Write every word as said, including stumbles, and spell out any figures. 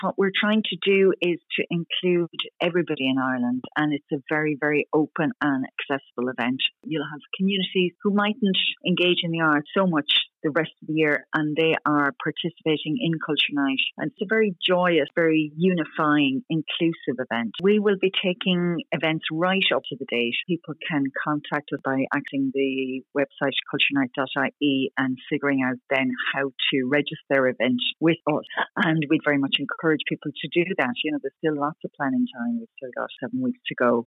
What we're trying to do is to include everybody in Ireland, and it's a very, very open and accessible event. You'll have communities who mightn't engage in the arts so much the rest of the year, and they are participating in Culture Night. And it's a very joyous, very unifying, inclusive event. We will be taking events right up to the date. People can contact us by accessing the website culture night dot I E and figuring out then how to register their event with us. And we'd very much encourage people to do that. You know, there's still lots of planning time. We've still got seven weeks to go.